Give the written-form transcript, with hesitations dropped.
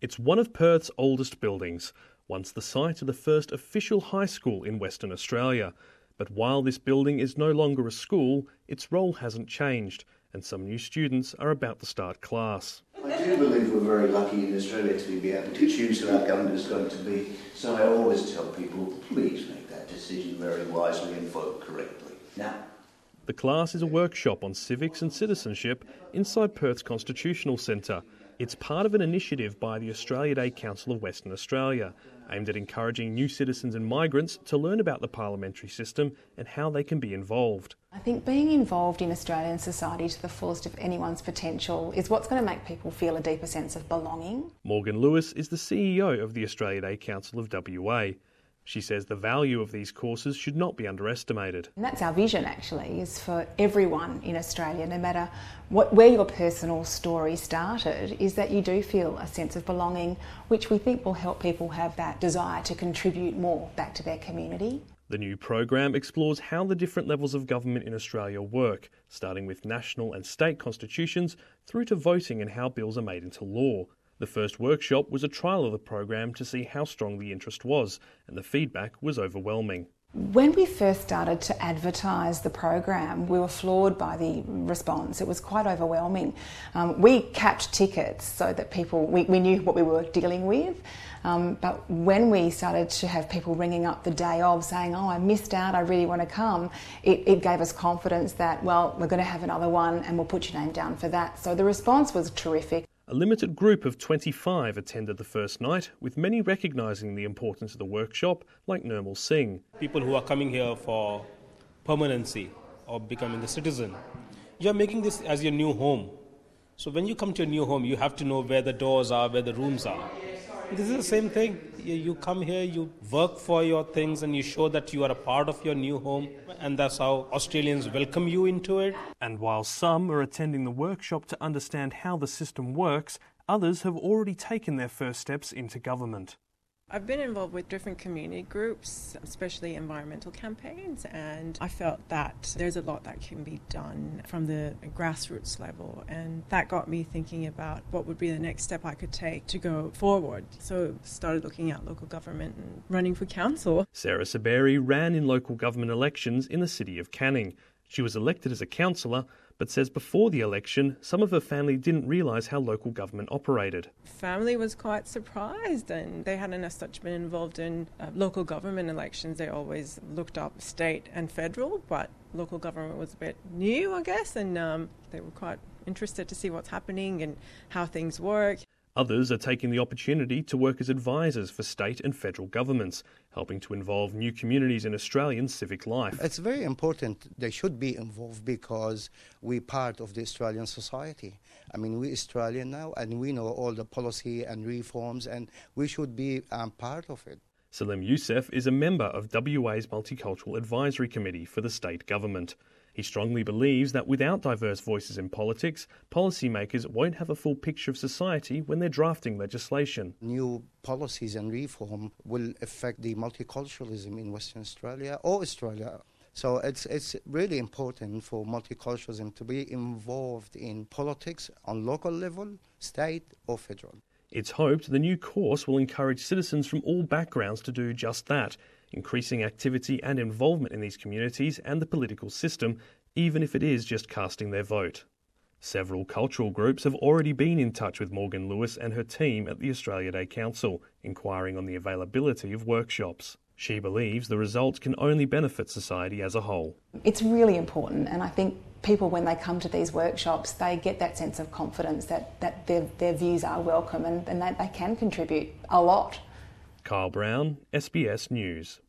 It's one of Perth's oldest buildings, once the site of the first official high school in Western Australia. But while this building is no longer a school, its role hasn't changed, and some new students are about to start class. I do believe we're very lucky in Australia to be able to choose who our government is going to be, so I always tell people, please make that decision very wisely and vote correctly. Now, the class is a workshop on civics and citizenship inside Perth's Constitutional Centre. It's part of an initiative by the Australia Day Council of Western Australia, aimed at encouraging new citizens and migrants to learn about the parliamentary system and how they can be involved. I think being involved in Australian society to the fullest of anyone's potential is what's going to make people feel a deeper sense of belonging. Morgan Lewis is the CEO of the Australia Day Council of WA. She says the value of these courses should not be underestimated. And that's our vision, actually, is for everyone in Australia, no matter where your personal story started, is that you do feel a sense of belonging, which we think will help people have that desire to contribute more back to their community. The new program explores how the different levels of government in Australia work, starting with national and state constitutions through to voting and how bills are made into law. The first workshop was a trial of the program to see how strong the interest was, and the feedback was overwhelming. When we first started to advertise the program, we were floored by the response. It was quite overwhelming. We capped tickets so that we knew what we were dealing with. But when we started to have people ringing up the day of saying, oh, I missed out, I really want to come, it gave us confidence that, well, we're going to have another one and we'll put your name down for that. So the response was terrific. A limited group of 25 attended the first night, with many recognising the importance of the workshop, like Nirmal Singh. People who are coming here for permanency or becoming a citizen, you're making this as your new home. So when you come to a new home, you have to know where the doors are, where the rooms are. This is the same thing. You come here, you work for your things and you show that you are a part of your new home, and that's how Australians welcome you into it. And while some are attending the workshop to understand how the system works, others have already taken their first steps into government. I've been involved with different community groups, especially environmental campaigns, and I felt that there's a lot that can be done from the grassroots level, and that got me thinking about what would be the next step I could take to go forward. So started looking at local government and running for council. Sarah Saberi ran in local government elections in the city of Canning. She was elected as a councillor, but says before the election, some of her family didn't realise how local government operated. Family was quite surprised, and they hadn't as such been involved in local government elections. They always looked up state and federal, but local government was a bit new, I guess, and they were quite interested to see what's happening and how things work. Others are taking the opportunity to work as advisors for state and federal governments, helping to involve new communities in Australian civic life. It's very important they should be involved because we're part of the Australian society. I mean, we're Australian now and we know all the policy and reforms and we should be part of it. Salim Youssef is a member of WA's Multicultural Advisory Committee for the state government. He strongly believes that without diverse voices in politics, policymakers won't have a full picture of society when they're drafting legislation. New policies and reform will affect the multiculturalism in Western Australia or Australia. So it's really important for multiculturalism to be involved in politics on local level, state or federal. It's hoped the new course will encourage citizens from all backgrounds to do just that, increasing activity and involvement in these communities and the political system, even if it is just casting their vote. Several cultural groups have already been in touch with Morgan Lewis and her team at the Australia Day Council, inquiring on the availability of workshops. She believes the results can only benefit society as a whole. It's really important, and I think people, when they come to these workshops, they get that sense of confidence that their views are welcome and that they can contribute a lot. Kyle Brown, SBS News.